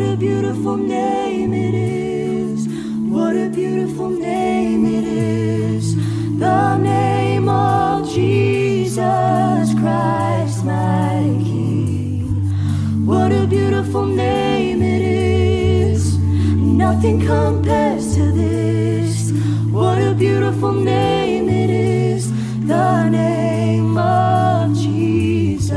a beautiful name it is. What a beautiful name it is. The name of Jesus Christ, my King. What a beautiful name it is. Nothing compares to this. What a beautiful name it is. The name of Jesus.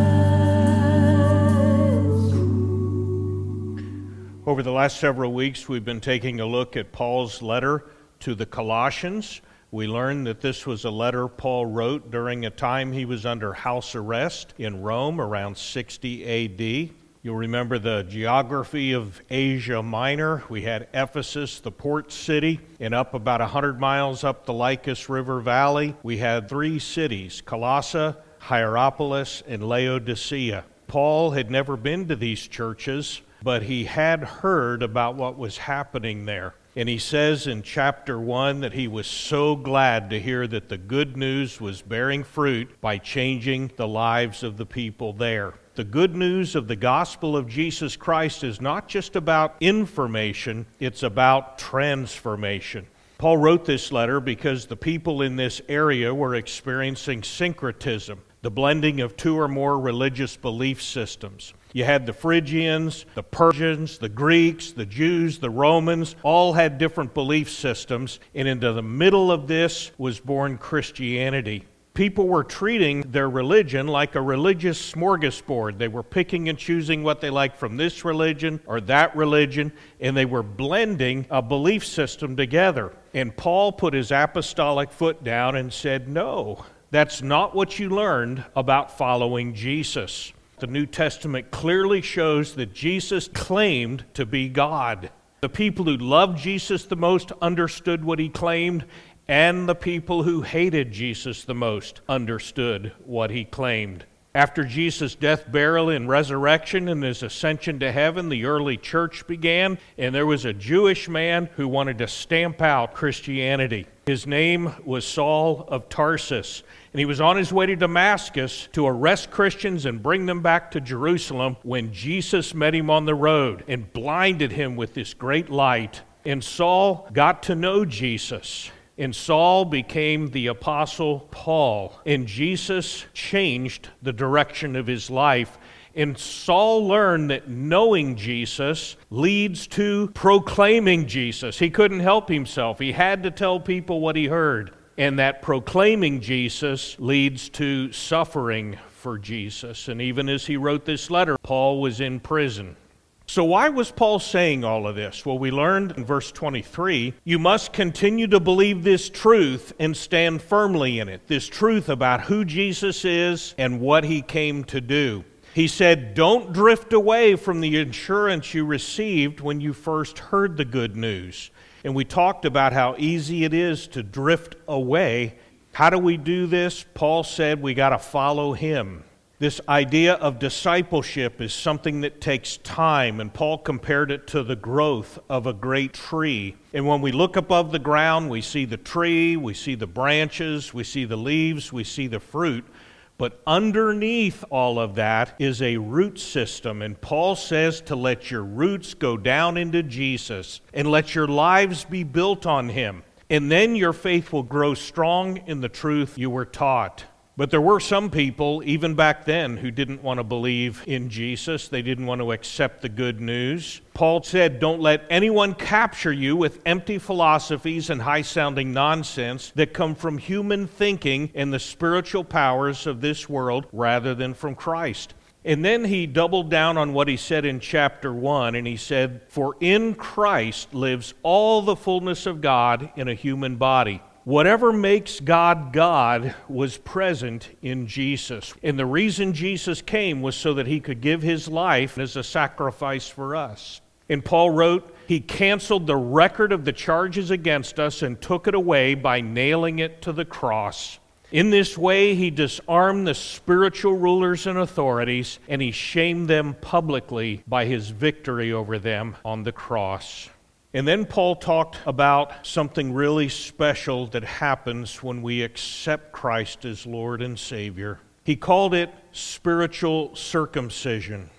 Over the last several weeks, we've been taking a look at Paul's letter to the Colossians. We learned that this was a letter Paul wrote during a time he was under house arrest in Rome around 60 A.D. You'll remember the geography of Asia Minor. We had Ephesus, the port city, and up about 100 miles up the Lycus River Valley, we had 3 cities, Colossae, Hierapolis, and Laodicea. Paul had never been to these churches, but he had heard about what was happening there. And he says in chapter 1 that he was so glad to hear that the good news was bearing fruit by changing the lives of the people there. The good news of the gospel of Jesus Christ is not just about information, it's about transformation. Paul wrote this letter because the people in this area were experiencing syncretism, the blending of 2 or more religious belief systems. You had the Phrygians, the Persians, the Greeks, the Jews, the Romans, all had different belief systems, and into the middle of this was born Christianity. People were treating their religion like a religious smorgasbord. They were picking and choosing what they liked from this religion or that religion, and they were blending a belief system together. And Paul put his apostolic foot down and said, no, that's not what you learned about following Jesus. The New Testament clearly shows that Jesus claimed to be God. The people who loved Jesus the most understood what he claimed, and the people who hated Jesus the most understood what he claimed. After Jesus' death, burial, and resurrection and his ascension to heaven, the early church began, and there was a Jewish man who wanted to stamp out Christianity. His name was Saul of Tarsus, and he was on his way to Damascus to arrest Christians and bring them back to Jerusalem when Jesus met him on the road and blinded him with this great light. And Saul got to know Jesus. And Saul became the Apostle Paul, and Jesus changed the direction of his life. And Saul learned that knowing Jesus leads to proclaiming Jesus. He couldn't help himself. He had to tell people what he heard. And that proclaiming Jesus leads to suffering for Jesus. And even as he wrote this letter, Paul was in prison. So why was Paul saying all of this? Well, we learned in verse 23, you must continue to believe this truth and stand firmly in it. This truth about who Jesus is and what he came to do. He said, don't drift away from the assurance you received when you first heard the good news. And we talked about how easy it is to drift away. How do we do this? Paul said we got to follow him. This idea of discipleship is something that takes time, and Paul compared it to the growth of a great tree. And when we look above the ground, we see the tree, we see the branches, we see the leaves, we see the fruit. But underneath all of that is a root system, and Paul says to let your roots go down into Jesus and let your lives be built on him. And then your faith will grow strong in the truth you were taught. But there were some people, even back then, who didn't want to believe in Jesus. They didn't want to accept the good news. Paul said, don't let anyone capture you with empty philosophies and high-sounding nonsense that come from human thinking and the spiritual powers of this world rather than from Christ. And then he doubled down on what he said in chapter 1, and he said, for in Christ lives all the fullness of God in a human body. Whatever makes God God was present in Jesus. And the reason Jesus came was so that he could give his life as a sacrifice for us. And Paul wrote, he canceled the record of the charges against us and took it away by nailing it to the cross. In this way, he disarmed the spiritual rulers and authorities, and he shamed them publicly by his victory over them on the cross. And then Paul talked about something really special that happens when we accept Christ as Lord and Savior. He called it spiritual circumcision.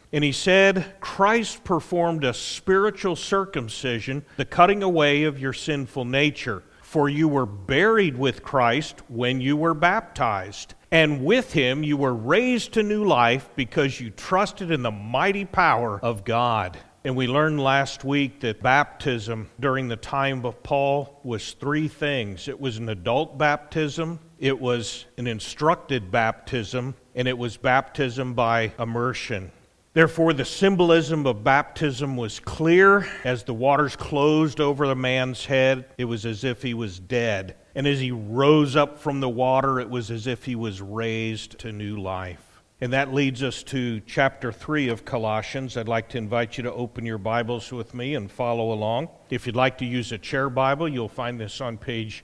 And he said, Christ performed a spiritual circumcision, the cutting away of your sinful nature. For you were buried with Christ when you were baptized. And with him you were raised to new life because you trusted in the mighty power of God. And we learned last week that baptism during the time of Paul was three things. It was an adult baptism, it was an instructed baptism, and it was baptism by immersion. Therefore, the symbolism of baptism was clear. As the waters closed over the man's head, it was as if he was dead. And as he rose up from the water, it was as if he was raised to new life. And that leads us to chapter 3 of Colossians. I'd like to invite you to open your Bibles with me and follow along. If you'd like to use a chair Bible, you'll find this on page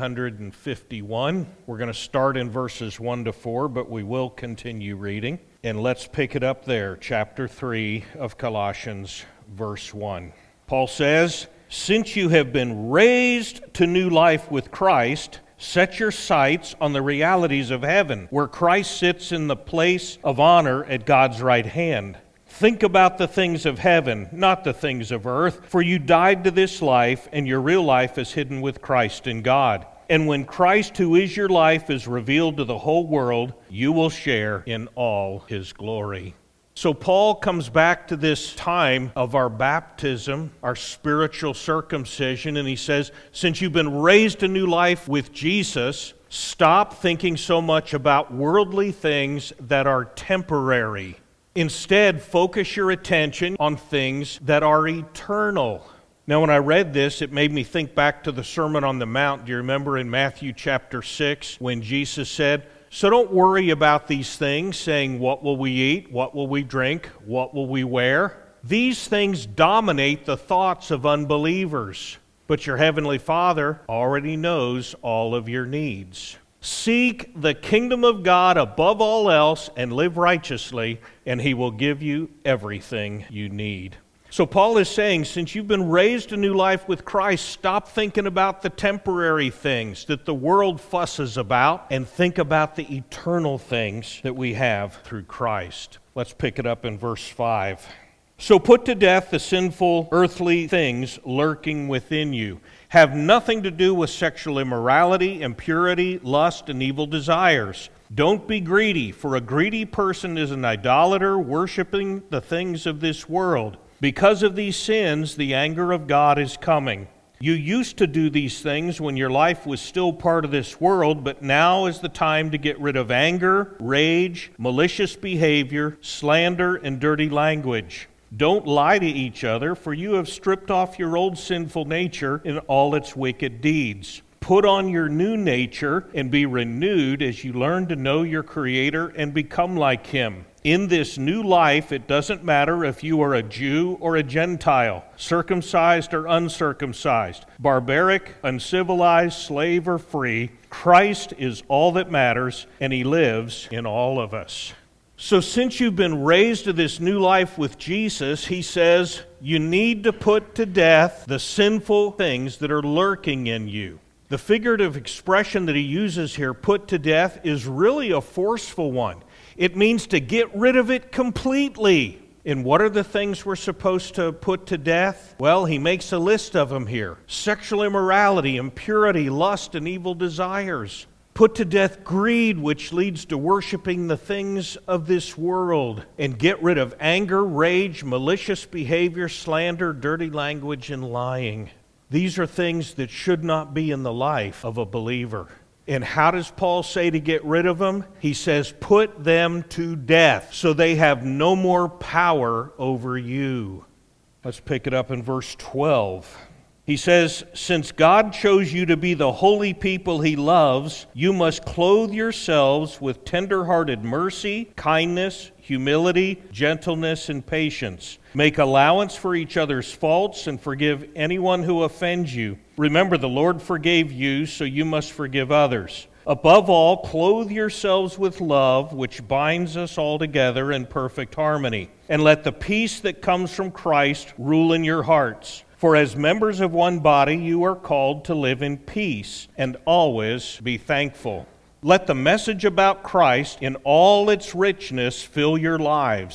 951. We're going to start in verses 1 to 4, but we will continue reading. And let's pick it up there, chapter 3 of Colossians, verse 1. Paul says, Since you have been raised to new life with Christ, set your sights on the realities of heaven, where Christ sits in the place of honor at God's right hand. Think about the things of heaven, not the things of earth, for you died to this life, and your real life is hidden with Christ in God. And when Christ, who is your life, is revealed to the whole world, you will share in all his glory. So Paul comes back to this time of our baptism, our spiritual circumcision, and he says, since you've been raised to new life with Jesus, stop thinking so much about worldly things that are temporary. Instead, focus your attention on things that are eternal. Now, when I read this, it made me think back to the Sermon on the Mount. Do you remember in Matthew chapter 6 when Jesus said, so don't worry about these things, saying, what will we eat? What will we drink? What will we wear? These things dominate the thoughts of unbelievers, but your heavenly Father already knows all of your needs. Seek the kingdom of God above all else and live righteously, and he will give you everything you need. So Paul is saying, since you've been raised to new life with Christ, stop thinking about the temporary things that the world fusses about and think about the eternal things that we have through Christ. Let's pick it up in verse 5. So put to death the sinful earthly things lurking within you. Have nothing to do with sexual immorality, impurity, lust, and evil desires. Don't be greedy, for a greedy person is an idolater, worshiping the things of this world. Because of these sins, the anger of God is coming. You used to do these things when your life was still part of this world, but now is the time to get rid of anger, rage, malicious behavior, slander, and dirty language. Don't lie to each other, for you have stripped off your old sinful nature in all its wicked deeds. Put on your new nature and be renewed as you learn to know your Creator and become like Him. In this new life, it doesn't matter if you are a Jew or a Gentile, circumcised or uncircumcised, barbaric, uncivilized, slave or free. Christ is all that matters, and He lives in all of us. So since you've been raised to this new life with Jesus, he says, you need to put to death the sinful things that are lurking in you. The figurative expression that he uses here, put to death, is really a forceful one. It means to get rid of it completely. And what are the things we're supposed to put to death? Well, he makes a list of them here. Sexual immorality, impurity, lust, and evil desires. Put to death greed, which leads to worshiping the things of this world. And get rid of anger, rage, malicious behavior, slander, dirty language, and lying. These are things that should not be in the life of a believer. And how does Paul say to get rid of them? He says, put them to death so they have no more power over you. Let's pick it up in verse 12. He says, since God chose you to be the holy people He loves, you must clothe yourselves with tender-hearted mercy, kindness, humility, gentleness, and patience. Make allowance for each other's faults and forgive anyone who offends you. Remember, the Lord forgave you, so you must forgive others. Above all, clothe yourselves with love, which binds us all together in perfect harmony. And let the peace that comes from Christ rule in your hearts. For as members of one body, you are called to live in peace and always be thankful. Let the message about Christ in all its richness fill your lives.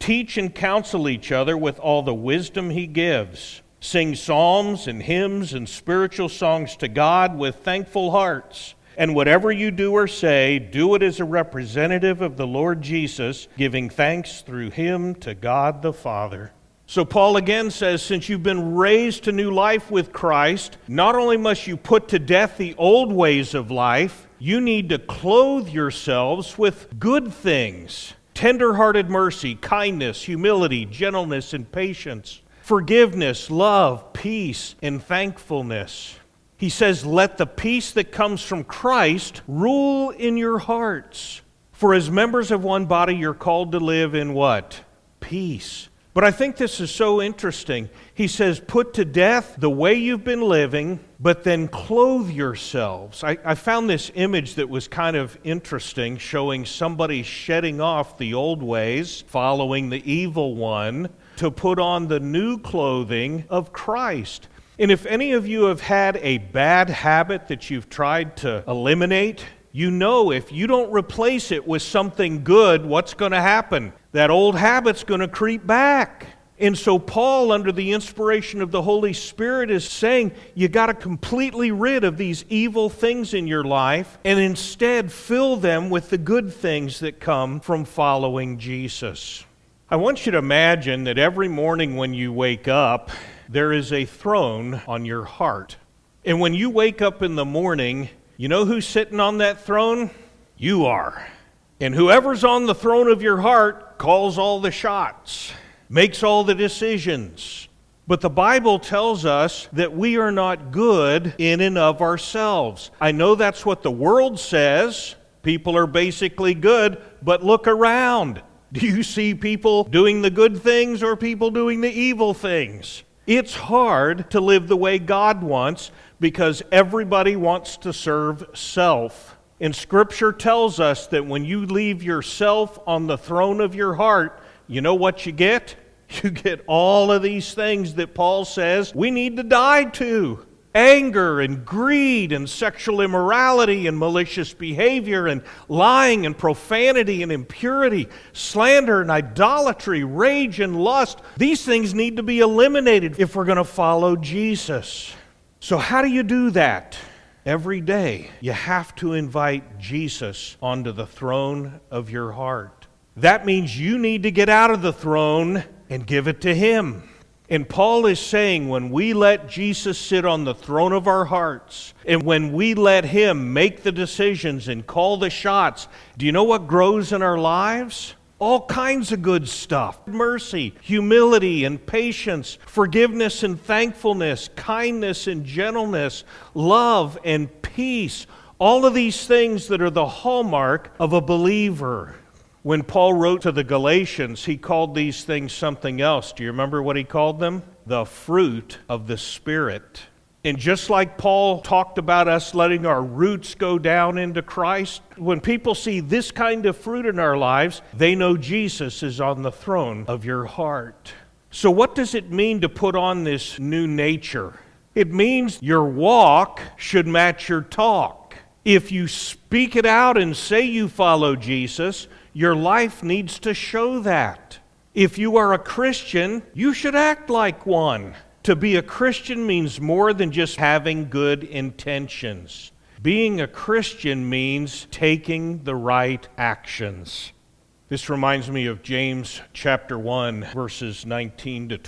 Teach and counsel each other with all the wisdom he gives. Sing psalms and hymns and spiritual songs to God with thankful hearts. And whatever you do or say, do it as a representative of the Lord Jesus, giving thanks through him to God the Father. So Paul again says, since you've been raised to new life with Christ, not only must you put to death the old ways of life, you need to clothe yourselves with good things. Tender-hearted mercy, kindness, humility, gentleness, and patience. Forgiveness, love, peace, and thankfulness. He says, let the peace that comes from Christ rule in your hearts. For as members of one body, you're called to live in what? Peace. But I think this is so interesting. He says, put to death the way you've been living, but then clothe yourselves. I found this image that was kind of interesting, showing somebody shedding off the old ways, following the evil one, to put on the new clothing of Christ. And if any of you have had a bad habit that you've tried to eliminate, you know if you don't replace it with something good, what's going to happen? That old habit's going to creep back. And so Paul, under the inspiration of the Holy Spirit, is saying you got to completely rid of these evil things in your life and instead fill them with the good things that come from following Jesus. I want you to imagine that every morning when you wake up, there is a throne on your heart. And when you wake up in the morning, you know who's sitting on that throne? You are. And whoever's on the throne of your heart calls all the shots, makes all the decisions. But the Bible tells us that we are not good in and of ourselves. I know that's what the world says. People are basically good, but look around. Do you see people doing the good things or people doing the evil things? It's hard to live the way God wants because everybody wants to serve self. And Scripture tells us that when you leave yourself on the throne of your heart, you know what you get? You get all of these things that Paul says we need to die to. Anger and greed and sexual immorality and malicious behavior and lying and profanity and impurity, slander and idolatry, rage and lust. These things need to be eliminated if we're going to follow Jesus. So how do you do that? Every day you have to invite Jesus onto the throne of your heart. That means you need to get out of the throne and give it to Him. And Paul is saying when we let Jesus sit on the throne of our hearts, and when we let Him make the decisions and call the shots, do you know what grows in our lives? All kinds of good stuff. Mercy, humility and patience, forgiveness and thankfulness, kindness and gentleness, love and peace. All of these things that are the hallmark of a believer. When Paul wrote to the Galatians, he called these things something else. Do you remember what he called them? The fruit of the Spirit. And just like Paul talked about us letting our roots go down into Christ, when people see this kind of fruit in our lives, they know Jesus is on the throne of your heart. So what does it mean to put on this new nature? It means your walk should match your talk. If you speak it out and say you follow Jesus, your life needs to show that. If you are a Christian, you should act like one. To be a Christian means more than just having good intentions. Being a Christian means taking the right actions. This reminds me of James chapter 1, verses 19 to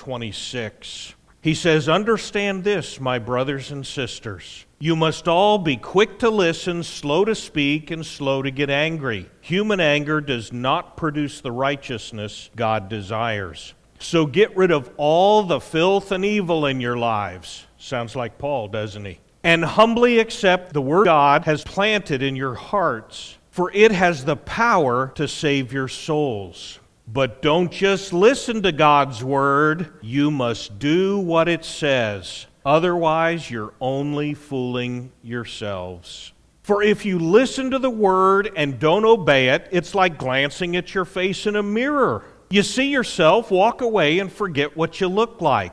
26. He says, "Understand this, my brothers and sisters. You must all be quick to listen, slow to speak, and slow to get angry. Human anger does not produce the righteousness God desires. So get rid of all the filth and evil in your lives." Sounds like Paul, doesn't he? "And humbly accept the word God has planted in your hearts, for it has the power to save your souls. But don't just listen to God's word, you must do what it says. Otherwise, you're only fooling yourselves. For if you listen to the word and don't obey it, it's like glancing at your face in a mirror. You see yourself, walk away, and forget what you look like.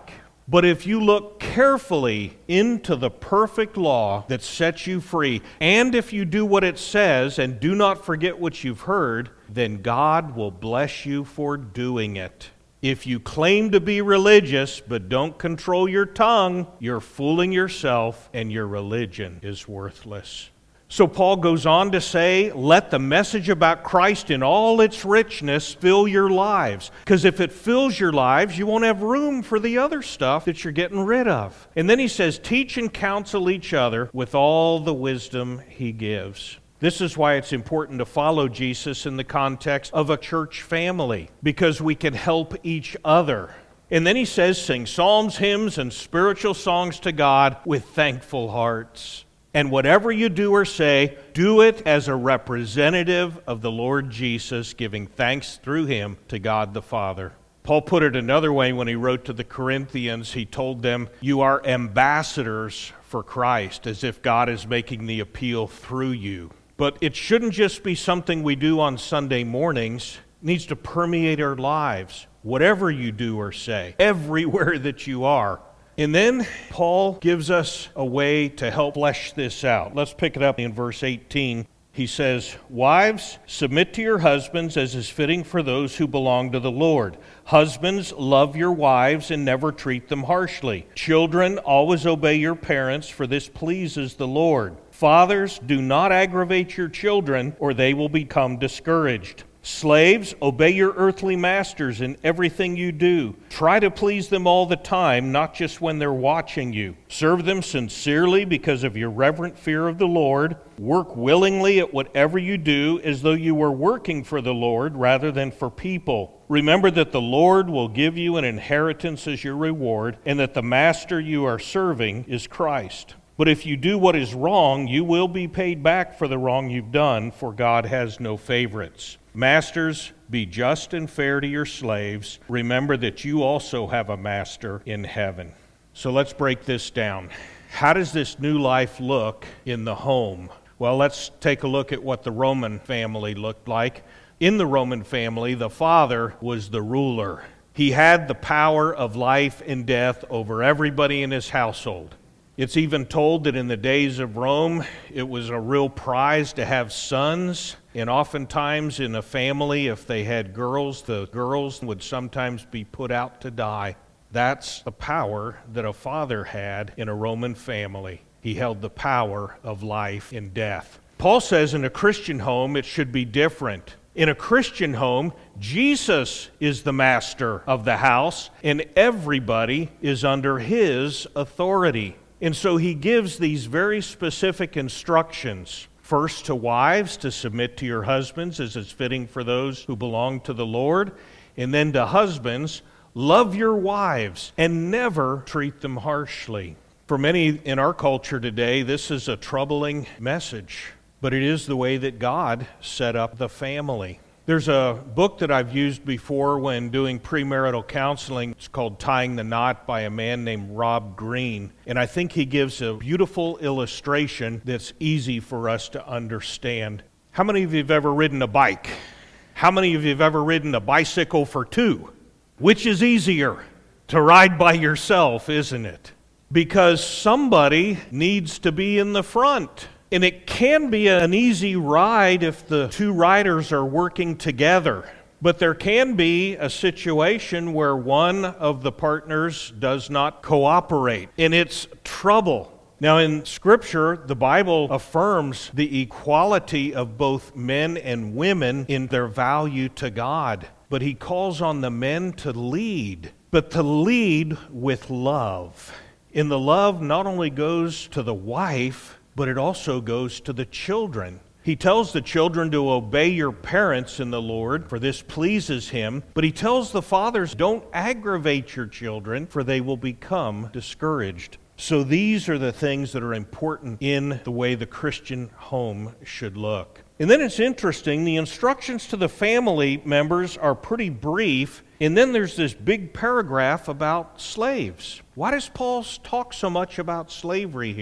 But if you look carefully into the perfect law that sets you free, and if you do what it says and do not forget what you've heard, then God will bless you for doing it. If you claim to be religious but don't control your tongue, you're fooling yourself and your religion is worthless. So Paul goes on to say, let the message about Christ in all its richness fill your lives. Because if it fills your lives, you won't have room for the other stuff that you're getting rid of. And then he says, teach and counsel each other with all the wisdom he gives. This is why it's important to follow Jesus in the context of a church family, because we can help each other. And then he says, sing psalms, hymns, and spiritual songs to God with thankful hearts. And whatever you do or say, do it as a representative of the Lord Jesus, giving thanks through him to God the Father. Paul put it another way when he wrote to the Corinthians. He told them, you are ambassadors for Christ, as if God is making the appeal through you. But it shouldn't just be something we do on Sunday mornings. It needs to permeate our lives, whatever you do or say, everywhere that you are. And then Paul gives us a way to help flesh this out. Let's pick it up in verse 18. He says, wives, submit to your husbands as is fitting for those who belong to the Lord. Husbands, love your wives and never treat them harshly. Children, always obey your parents, for this pleases the Lord. Fathers, do not aggravate your children, or they will become discouraged. Slaves, obey your earthly masters in everything you do. Try to please them all the time, not just when they're watching you. Serve them sincerely because of your reverent fear of the Lord. Work willingly at whatever you do, as though you were working for the Lord rather than for people. Remember that the Lord will give you an inheritance as your reward, and that the master you are serving is Christ. But if you do what is wrong, you will be paid back for the wrong you've done, for God has no favorites. Masters, be just and fair to your slaves. Remember that you also have a master in heaven. So let's break this down. How does this new life look in the home? Well, let's take a look at what the Roman family looked like. In the Roman family, the father was the ruler. He had the power of life and death over everybody in his household. It's even told that in the days of Rome, it was a real prize to have sons. And oftentimes in a family, if they had girls, the girls would sometimes be put out to die. That's the power that a father had in a Roman family. He held the power of life and death. Paul says in a Christian home, it should be different. In a Christian home, Jesus is the master of the house, and everybody is under his authority. And so he gives these very specific instructions. First, to wives, to submit to your husbands as is fitting for those who belong to the Lord. And then to husbands, love your wives and never treat them harshly. For many in our culture today, this is a troubling message, but it is the way that God set up the family. There's a book that I've used before when doing premarital counseling. It's called Tying the Knot by a man named Rob Green. And I think he gives a beautiful illustration that's easy for us to understand. How many of you have ever ridden a bike? How many of you have ever ridden a bicycle for two? Which is easier? To ride by yourself, isn't it? Because somebody needs to be in the front. And it can be an easy ride if the two riders are working together. But there can be a situation where one of the partners does not cooperate, and it's trouble. Now, in Scripture, the Bible affirms the equality of both men and women in their value to God. But he calls on the men to lead, but to lead with love. And the love not only goes to the wife, but it also goes to the children. He tells the children to obey your parents in the Lord, for this pleases him. But he tells the fathers, don't aggravate your children, for they will become discouraged. So these are the things that are important in the way the Christian home should look. And then it's interesting, the instructions to the family members are pretty brief, and then there's this big paragraph about slaves. Why does Paul talk so much about slavery here?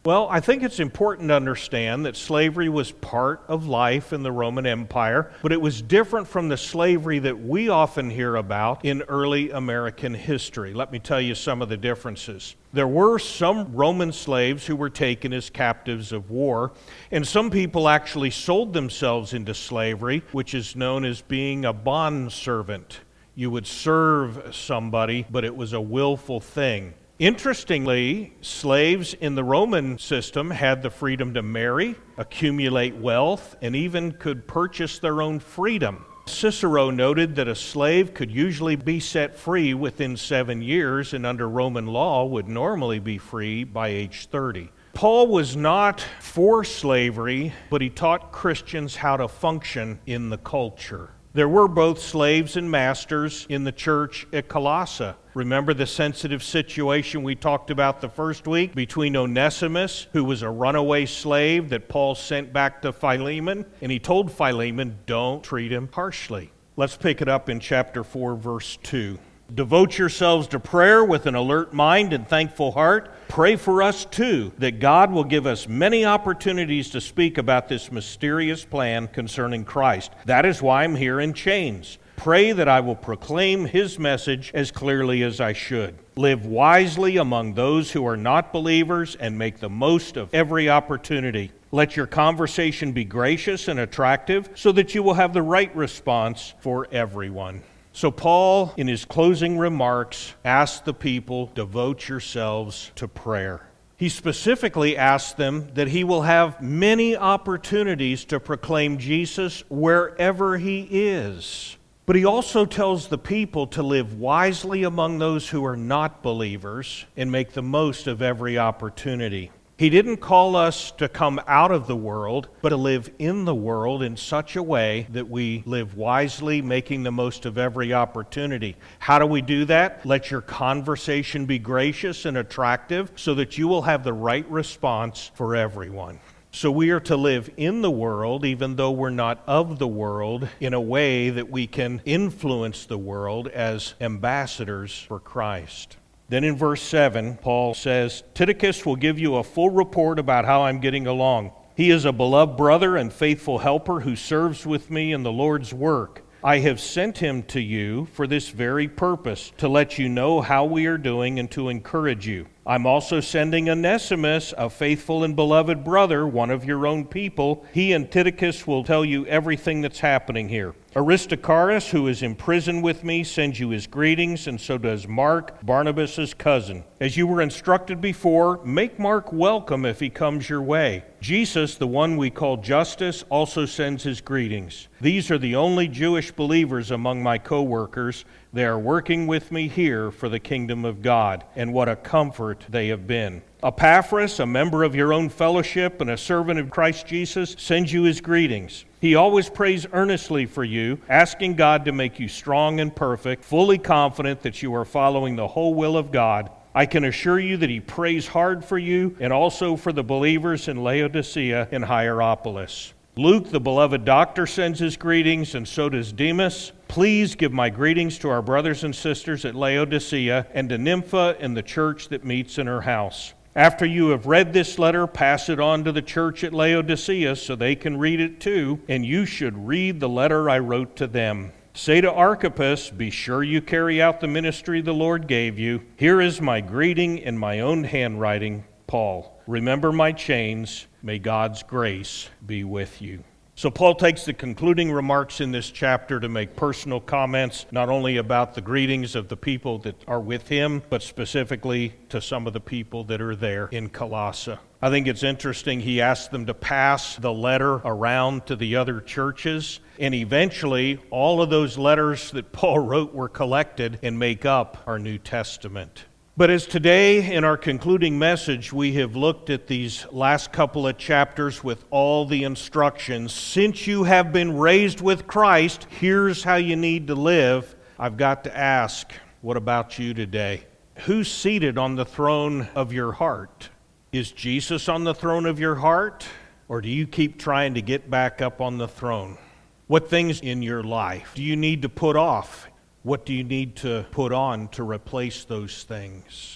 Well, I think it's important to understand that slavery was part of life in the Roman Empire, but it was different from the slavery that we often hear about in early American history. Let me tell you some of the differences. There were some Roman slaves who were taken as captives of war, and some people actually sold themselves into slavery, which is known as being a bondservant. You would serve somebody, but it was a willful thing. Interestingly, slaves in the Roman system had the freedom to marry, accumulate wealth, and even could purchase their own freedom. Cicero noted that a slave could usually be set free within 7 years, and under Roman law would normally be free by age 30. Paul was not for slavery, but he taught Christians how to function in the culture. There were both slaves and masters in the church at Colossae. Remember the sensitive situation we talked about the first week between Onesimus, who was a runaway slave that Paul sent back to Philemon, and he told Philemon, don't treat him harshly. Let's pick it up in chapter 4, verse 2. Devote yourselves to prayer with an alert mind and thankful heart. Pray for us too, that God will give us many opportunities to speak about this mysterious plan concerning Christ. That is why I'm here in chains. Pray that I will proclaim His message as clearly as I should. Live wisely among those who are not believers and make the most of every opportunity. Let your conversation be gracious and attractive so that you will have the right response for everyone. So Paul, in his closing remarks, asked the people, devote yourselves to prayer. He specifically asked them that he will have many opportunities to proclaim Jesus wherever he is. But he also tells the people to live wisely among those who are not believers and make the most of every opportunity. He didn't call us to come out of the world, but to live in the world in such a way that we live wisely, making the most of every opportunity. How do we do that? Let your conversation be gracious and attractive so that you will have the right response for everyone. So we are to live in the world, even though we're not of the world, in a way that we can influence the world as ambassadors for Christ. Then in verse 7, Paul says, Tychicus will give you a full report about how I'm getting along. He is a beloved brother and faithful helper who serves with me in the Lord's work. I have sent him to you for this very purpose, to let you know how we are doing and to encourage you. I'm also sending Onesimus, a faithful and beloved brother, one of your own people. He and Tychicus will tell you everything that's happening here. Aristarchus, who is in prison with me, sends you his greetings, and so does Mark, Barnabas' cousin. As you were instructed before, make Mark welcome if he comes your way. Jesus, the one we call Justus, also sends his greetings. These are the only Jewish believers among my co-workers. They are working with me here for the kingdom of God, and what a comfort they have been. Epaphras, a member of your own fellowship and a servant of Christ Jesus, sends you his greetings. He always prays earnestly for you, asking God to make you strong and perfect, fully confident that you are following the whole will of God. I can assure you that he prays hard for you and also for the believers in Laodicea and Hierapolis. Luke, the beloved doctor, sends his greetings, and so does Demas. Please give my greetings to our brothers and sisters at Laodicea and to Nympha and the church that meets in her house. After you have read this letter, pass it on to the church at Laodicea so they can read it too, and you should read the letter I wrote to them. Say to Archippus, be sure you carry out the ministry the Lord gave you. Here is my greeting in my own handwriting, Paul. Remember my chains. May God's grace be with you. So Paul takes the concluding remarks in this chapter to make personal comments, not only about the greetings of the people that are with him, but specifically to some of the people that are there in Colossae. I think it's interesting, he asked them to pass the letter around to the other churches, and eventually all of those letters that Paul wrote were collected and make up our New Testament. But as today, in our concluding message, we have looked at these last couple of chapters with all the instructions. Since you have been raised with Christ, here's how you need to live. I've got to ask, what about you today? Who's seated on the throne of your heart? Is Jesus on the throne of your heart? Or do you keep trying to get back up on the throne? What things in your life do you need to put off? What do you need to put on to replace those things?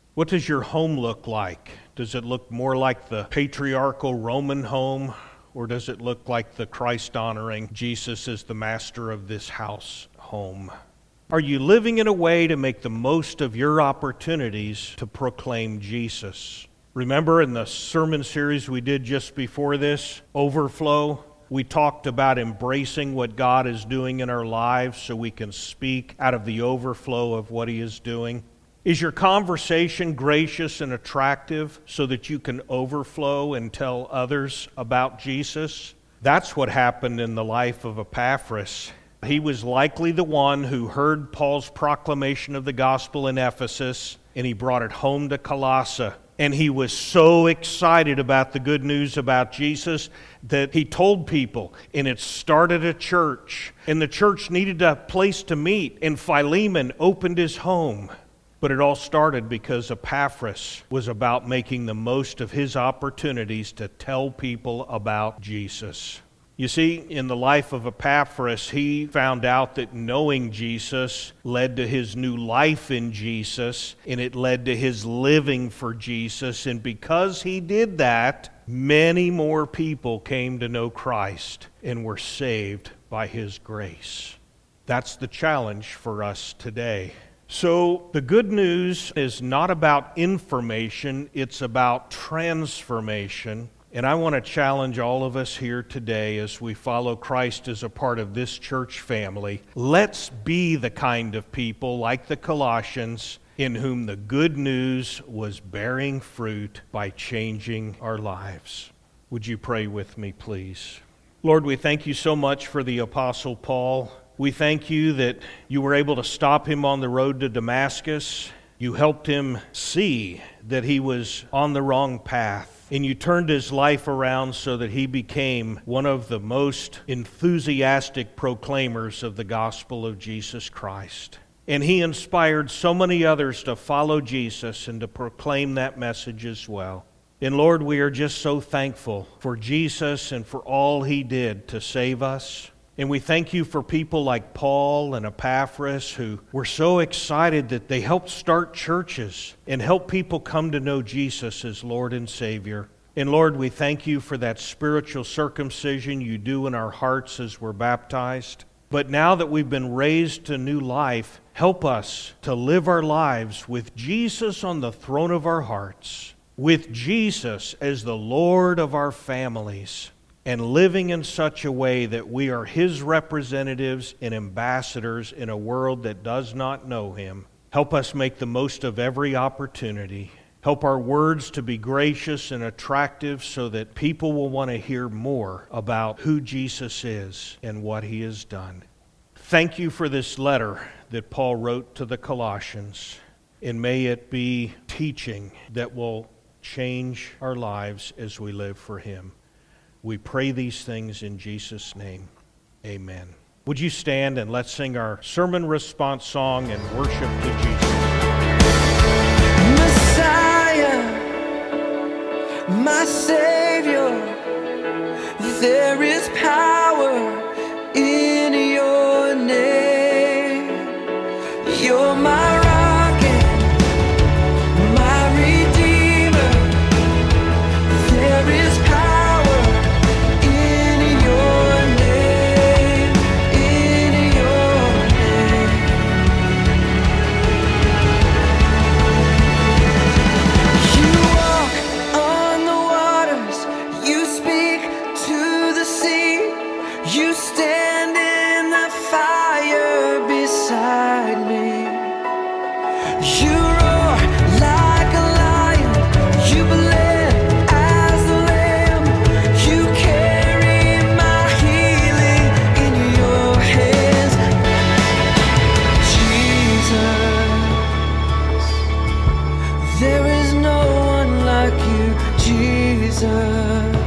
What does your home look like? Does it look more like the patriarchal Roman home, or does it look like the Christ-honoring Jesus is the master of this house home? Are you living in a way to make the most of your opportunities to proclaim Jesus? Remember in the sermon series we did just before this, Overflow, we talked about embracing what God is doing in our lives so we can speak out of the overflow of what He is doing. Is your conversation gracious and attractive so that you can overflow and tell others about Jesus? That's what happened in the life of Epaphras. He was likely the one who heard Paul's proclamation of the gospel in Ephesus, and he brought it home to Colossae. And he was so excited about the good news about Jesus that he told people, and it started a church. And the church needed a place to meet, and Philemon opened his home. But it all started because Epaphras was about making the most of his opportunities to tell people about Jesus. You see, in the life of Epaphras, he found out that knowing Jesus led to his new life in Jesus, and it led to his living for Jesus. And because he did that, many more people came to know Christ and were saved by His grace. That's the challenge for us today. So the good news is not about information, it's about transformation. And I want to challenge all of us here today as we follow Christ as a part of this church family. Let's be the kind of people like the Colossians in whom the good news was bearing fruit by changing our lives. Would you pray with me, please? Lord, we thank you so much for the Apostle Paul. We thank you that you were able to stop him on the road to Damascus. You helped him see that he was on the wrong path. And you turned his life around so that he became one of the most enthusiastic proclaimers of the gospel of Jesus Christ. And he inspired so many others to follow Jesus and to proclaim that message as well. And Lord, we are just so thankful for Jesus and for all he did to save us. And we thank you for people like Paul and Epaphras who were so excited that they helped start churches and help people come to know Jesus as Lord and Savior. And Lord, we thank you for that spiritual circumcision you do in our hearts as we're baptized. But now that we've been raised to new life, help us to live our lives with Jesus on the throne of our hearts, with Jesus as the Lord of our families, and living in such a way that we are His representatives and ambassadors in a world that does not know Him. Help us make the most of every opportunity. Help our words to be gracious and attractive so that people will want to hear more about who Jesus is and what He has done. Thank you for this letter that Paul wrote to the Colossians, and may it be teaching that will change our lives as we live for Him. We pray these things in Jesus' name. Amen. Would you stand and let's sing our sermon response song and worship to Jesus. Messiah, my Savior, there is power in your name. You're my rock and my Redeemer. There is power in your name, in your name. You walk on the waters, you speak to the sea, you stand in the fire beside me. You roar like a lion, you bled as the lamb, you carry my healing in your hands. Jesus, there is no one like you, Jesus.